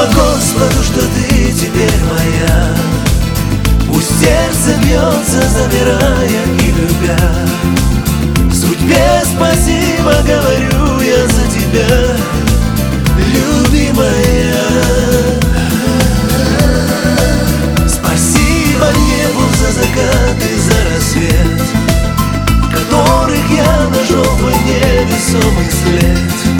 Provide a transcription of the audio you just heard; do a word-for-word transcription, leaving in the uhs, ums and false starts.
Господу, что ты теперь моя. Пусть сердце бьется, замирая и любя. Судьбе спасибо говорю я за тебя, любимая. Спасибо небу за закат и за рассвет, в которых я нашел твой невесомый след.